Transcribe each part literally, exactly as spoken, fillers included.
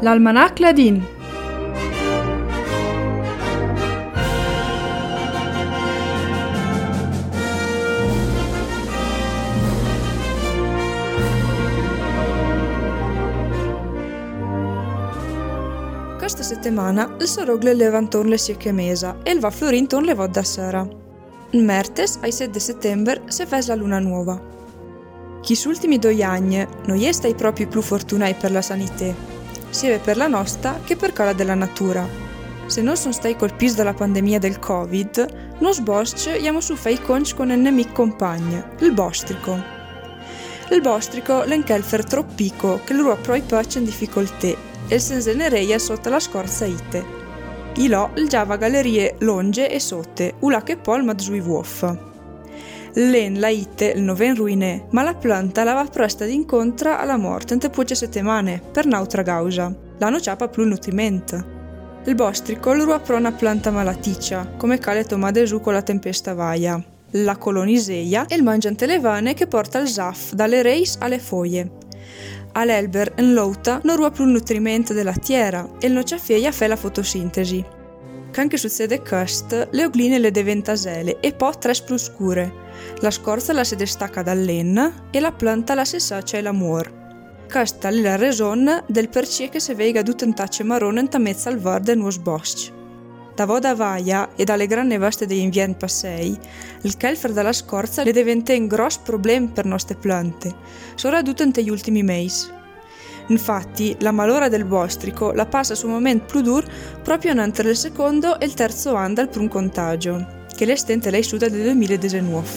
L'Almanach Ladin. Questa settimana il sorogle leva intorno le sieche mesa e il va florinton le vod da sera. Il mertes, ai sette settembre, se fes la luna nuova. Chi s'ultimi due anni non è stai proprio più fortunati per la sanità, sia per la nostra che per quella della natura. Se non sono stati colpiti dalla pandemia del Covid, non sbosci abbiamo su fai conci con un nemico compagno, il bostrico. Il bostrico è un kelfer troppo piccolo che lo proi paccia in difficoltà e se ne sotto la scorza ite. Ilò il giava gallerie longe e sotte, ula che pol ma zui vuof. L'en la ite il noven ruinè, ma la pianta la va presta d'incontra alla morte in te poche settimane, per un'altra causa. L'hanno ciapa più nutrimento. Il bostrico lo ruapro una pianta malaticcia, come cale tomade su con la tempesta vaia. La coloniseia e il mangiante levane che porta il zaf dalle reis alle foglie. All'elber in louta non ruwa più il nutrimento della terra e il nociafeia fa la fotosintesi. Anche succede questo, le ogline le deventasele e poi tre più scure. La scorza la si distacca dall'enna e la pianta la si sacia e la muor. Questa è la ragione del perché che si veiga tutto in tacce marrone in mezzo al verde nuo sbosci. Da voda vaia e dalle grandi vaste degli inverni passei, il kelfer dalla scorza le diventa un grosso problema per nostre piante, soprattutto negli ultimi mesi. Infatti, la malora del bostrico la passa su un momento più duro proprio entre il secondo e il terzo anno dal primo contagio, che le stente lei suda del duemiladiciannove.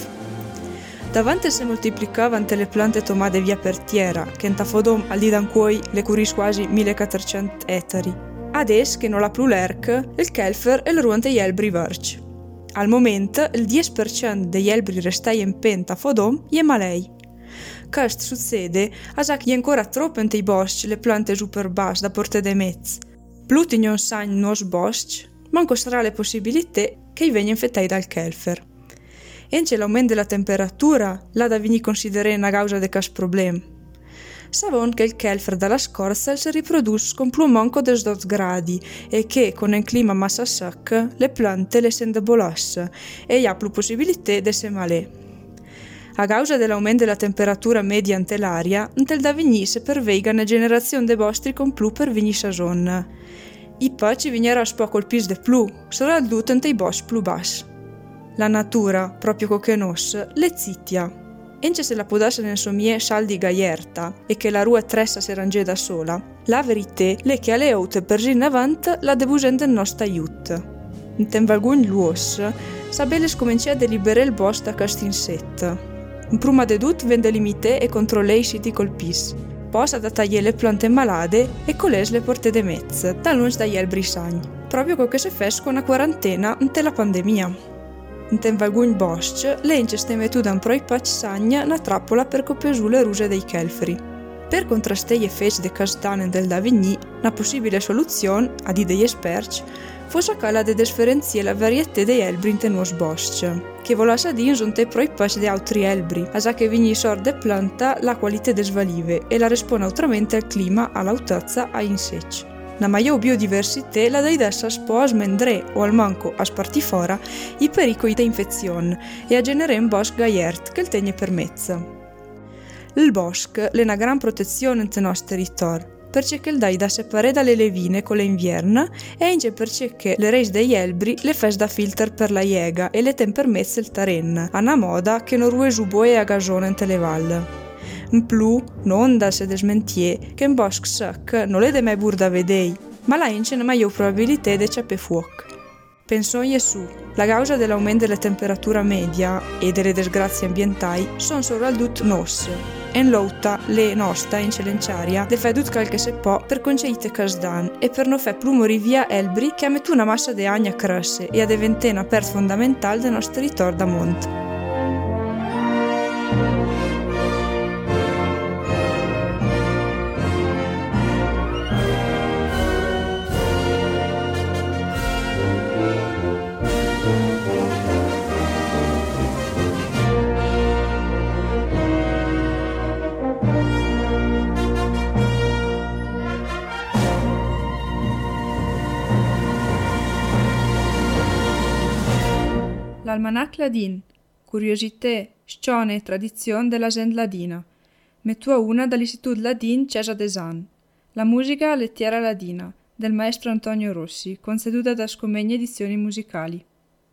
Davanti si moltiplicavano le piante tomate via per terra, che in tafodom al di d'ancuoi le curis quasi millequattrocento ettari. Adesso che non la più l'erc, il kelfer e il ruante gli elbri verci. Al momento, il dieci per cento degli elbri restai in penta fodom è malei. Questo succede a sa che è ancora troppo nei boschi le piante super basse da porte de mezz. Pluti non sanno nos boschi, manco sarà le possibilità che i vengano infettati dal kelfer. E c'è l'aumento della temperatura, là da venire considerare una causa di questo problema. Savon che il kelfer dalla scorza si riproduce con più manco di dodici gradi e che con un clima massa secco le piante le si indebolossano e hi ha più possibilità di se malè. A causa dell'aumento della temperatura media ante l'aria, intel da vigni se perveiga una generazione de bostri con più per vigni saison. I poi vignerà spo colpis de più, soprattutto ante i boschi più bassi. La natura, proprio come nos, le zittia. Ence se la podasse nel somie saldi gaierta e che la rua tressa si range da sola, la verità è che alle aute per in avanti la debusende il nostro aiuto. In temvalgun luos, sabele scomincia a deliberare il bosco da questo insetto. In prima di tutto vende limite e controlla i siti colpis. Poi sa da tagliare le piante malade e coles le porte de mezzo, da lungi dagli alberi sagni. Proprio come si fa con una quarantena ante la pandemia. In temvalgun bosc, le ince stemetu da un proi pac sagna una trappola per copiare su le ruse dei kelferi. Per contrastare gli effetti de castane del davigny, una possibile soluzione, a di degli esperti, fosse quella di differenziare la varietà dei elbri in tenuos bosc, che volassa di insunte proi pac di altri elbri, a sa che vigni sorde planta la qualità des valive e la rispone autramente al clima, all'autazza, a insecci. La maggior biodiversità la dai dessa spo a smendrè o al manco a spartifora i pericoli di infezione e a generare un bosco gaiert che il tegne permezza. Il bosco è una gran protezione nel nostro territorio, perché il dai da separare dalle levine con le inverna e anche perché le reis degli elbri le fes da filter per la iega e le ten permezzo il taren, a una moda che non rue su boe a gasone in le valle. In più, non da se desmentie che in bosco sec non le de mai bur da vedei, ma la ince ne maggior probabilità de ciappe fuoc. Pensò Gesù, la causa dell'aumento della temperatura media e delle disgrazie ambientali sono soprattutto nos. En louta, le nostra in celenciaria, de fai tutto quel che se può per concedite casdan e per non fare più morire via elbri che ha messo una massa di agna a crescere e a diventare una parte fondamentale del nostro territorio da monte. l'Almanach Ladin, curiosité, scione e tradizione della gente ladina, metua una dall'Istituto Ladin Cesa Desan. La musica lettiera ladina, del maestro Antonio Rossi, conceduta da Scomegni Edizioni Musicali.